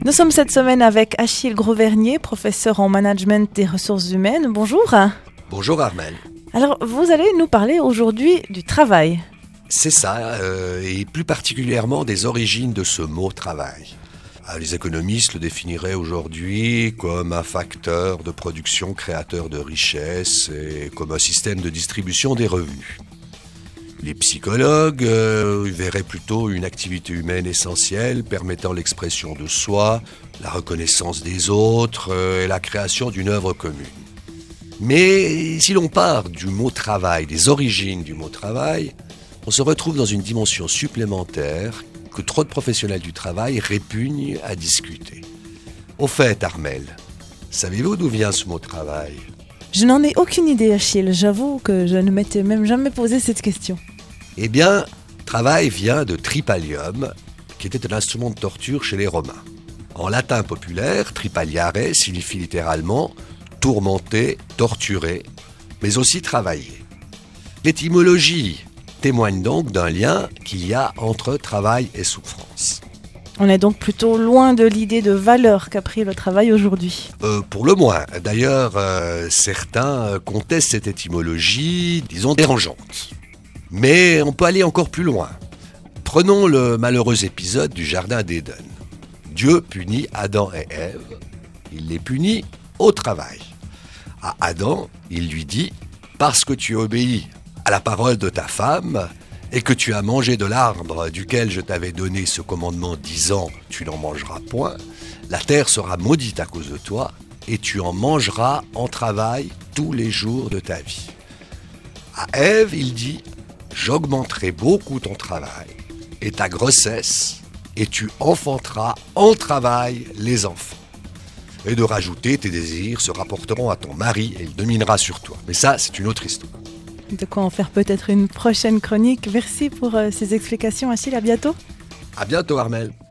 Nous sommes cette semaine avec Achille Grosvernier, professeur en management des ressources humaines. Bonjour. Bonjour Armel. Alors, vous allez nous parler aujourd'hui du travail. C'est ça, et plus particulièrement des origines de ce mot travail. Les économistes le définiraient aujourd'hui comme un facteur de production créateur de richesses et comme un système de distribution des revenus. Les psychologues verraient plutôt une activité humaine essentielle permettant l'expression de soi, la reconnaissance des autres et la création d'une œuvre commune. Mais si l'on part du mot travail, des origines du mot travail, on se retrouve dans une dimension supplémentaire que trop de professionnels du travail répugnent à discuter. Au fait, Armel, savez-vous d'où vient ce mot travail ? Je n'en ai aucune idée, Achille. J'avoue que je ne m'étais même jamais posé cette question. Eh bien, travail vient de tripalium, qui était un instrument de torture chez les Romains. En latin populaire, tripaliare signifie littéralement tourmenter, torturer, mais aussi travailler. L'étymologie témoigne donc d'un lien qu'il y a entre travail et souffrance. On est donc plutôt loin de l'idée de valeur qu'a pris le travail aujourd'hui. Pour le moins. D'ailleurs, certains contestent cette étymologie, disons, dérangeante. Mais on peut aller encore plus loin. Prenons le malheureux épisode du Jardin d'Éden. Dieu punit Adam et Ève. Il les punit au travail. À Adam, il lui dit « Parce que tu obéis à la parole de ta femme et que tu as mangé de l'arbre duquel je t'avais donné ce commandement disant « Tu n'en mangeras point », la terre sera maudite à cause de toi et tu en mangeras en travail tous les jours de ta vie. » À Ève, il dit « J'augmenterai beaucoup ton travail et ta grossesse et tu enfanteras en travail les enfants. » Et de rajouter, tes désirs se rapporteront à ton mari et il dominera sur toi. Mais ça, c'est une autre histoire. De quoi en faire peut-être une prochaine chronique. Merci pour ces explications, Achille. À bientôt. À bientôt, Armel.